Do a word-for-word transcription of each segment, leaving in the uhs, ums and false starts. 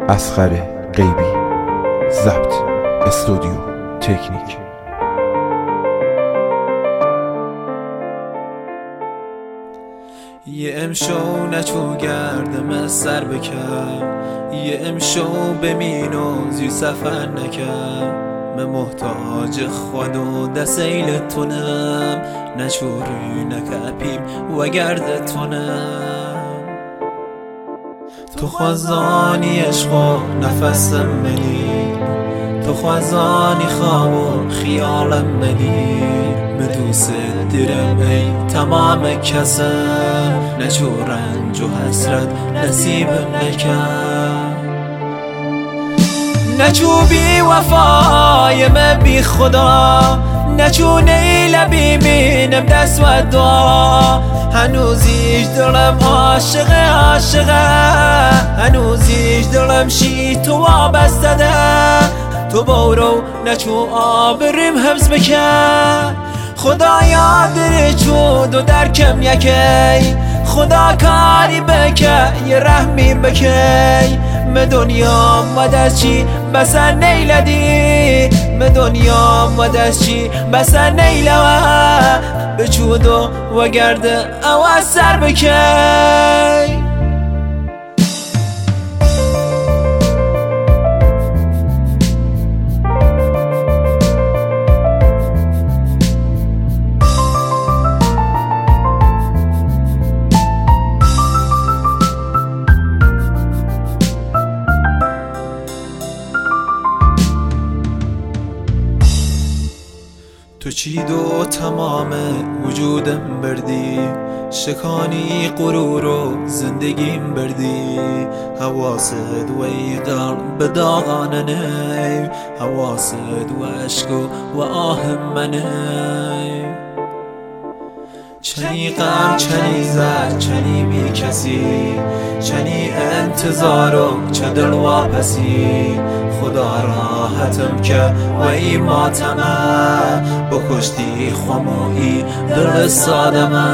اصغر غیبی. ضبط استودیو تکنیک. یه امشو نچو گردم از سر بکر، یه امشو بمین و زی سفر نکر. من محتاج خود و دسیل تونم، نچوری نکپیم و گردتونم. تو خوازانی عشق و نفسم منی، تو خوازانی خواب و خیالم منی. مدوست درم ای تمام کسم، نچو رنج و حسرت نصیبم نکن. نچو بی وفای من بی خدا، نچو نیل بیمینم دست و دعا. هنوزیش دلم عاشق عاشقه، هنوزیش دلم شی تو وابسته ده. تو بارو نچو آبریم حفظ بکن، خدا یادر چود و درکم یکی. خدا کاری بکه یه رحمی بکی. من دنیا مدست چی بسر نیلدی، من دنیا مدست چی بسر نیلوه. بچود و گرده او از سر بکی. تو چید و تمام وجودم بردی، شکانی غرور و زندگیم بردی. حواست و ای قلب به داغانه نی، حواست و عشق و آهم منی. چنی غم چنی زد چنی بی کسی، چنی انتظار و چه دل واپسی. خدا راحتم که و ای ماتمه، بکشتی خمویی دل سادمه.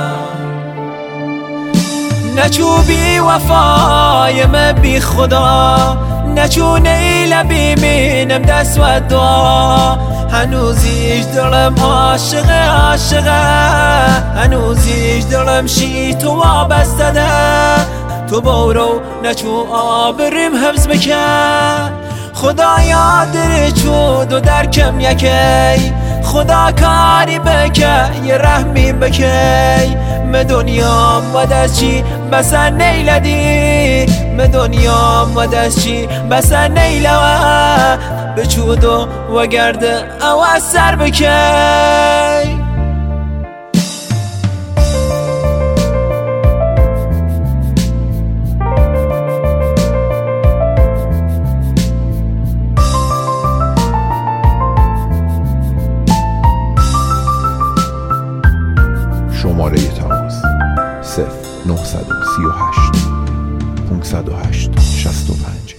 نچو بی وفای من بی خدا، نچو نیل بیمینم دست و دعا. هنوزیش دلم عاشق عاشقه، هنوزیش دلم شی تو وابسته ده. تو بارو نچو آبریم حفظ بکن، خدا یادر چود و درکم یکی. خدا کاری بکه یه رحمی بکی. من دنیا مدست چی بسر نیلدی، من دنیا مدست چی بسر نیلوه. بچود و گرده او از سر بکی. شماره تماس صفر نه سه هشت پانصد و هشت شصت و پنج.